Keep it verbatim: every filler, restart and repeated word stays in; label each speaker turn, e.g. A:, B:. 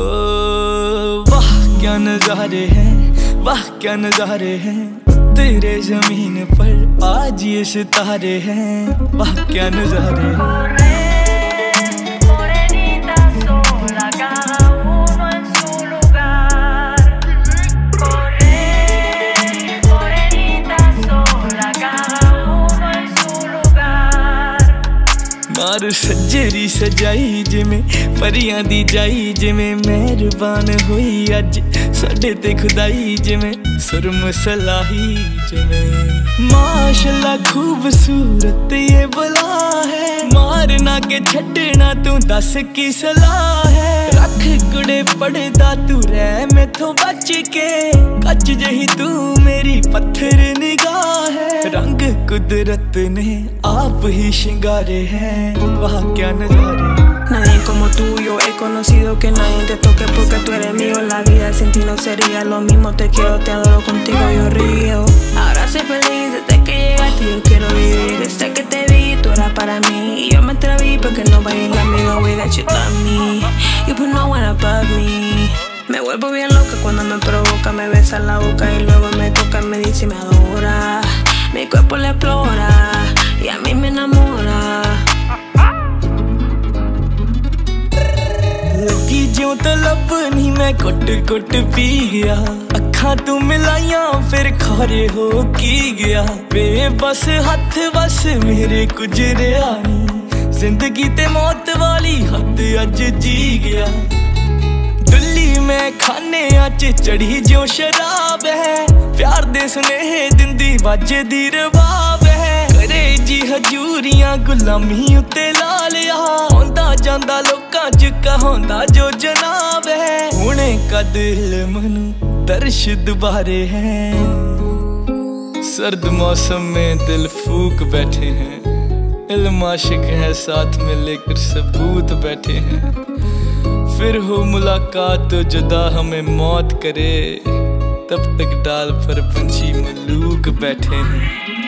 A: वाह क्या नजारे हैं, वाह क्या नजारे हैं, तेरे जमीन पर आज ये सितारे हैं। वाह क्या नजारे हैं। मार सजरी सजाई जिमें परियां दी जाई, जिमें मेहरबान हुई अज साडे ते खुदाई, जिमें सुरम सलाही जिमें माशाल्लाह खूबसूरत ये बला है। मारना के छड़ना तू दस की सलाह है। रख कुड़े पड़दा तू रह मैथों बच के, कच जही तू मेरी पत्थर निगाह है। रंग कुदरत ने आप ही शिंगारे हैं। वाह क्या नजारे।
B: Nadie como tú, yo he conocido que nadie te toque porque tú eres mío. La vida sin ti no sería lo mismo. Te quiero, te adoro, contigo yo río. Ahora soy feliz desde que llegaste, yo quiero vivir. Desde que te vi, tú eras para mí y yo me atreví porque nobody love me the way that you love me. You put no one above me. Me vuelvo bien loca cuando me provoca, me besa la boca y luego me toca, me dice y me adora. Mi cuerpo le explora y a mí me enamora.
A: लगी ज्यों तलब नहीं मैं कुट कुट P गया, अखा तू मिलाइया फिर खारे हो की गया। बेबस हथ बस मेरे गुजरिया नी, जिंदगी ते मौत वाली हद अज जी गया। डुल्ली मैं खाने अच चढ़ी जो शराब है, प्यार दे सुनेहे दिंदी वजदी रबाब है। करे जी हजूरियां गुलामी उत्ते ला लिया, आंदा जांदा लोकां च कहांदा जो जनाब है। हुणे कद इल्म नू दर्श दुबारे हैं, सर्द मौसम में दिल फूक बैठे हैं। इल्म आशिक है साथ में लेकर सबूत बैठे हैं। फिर हो मुलाकात तो जुदा हमें मौत करे, तब तक डाल पर पंछी मलूक बैठे हैं।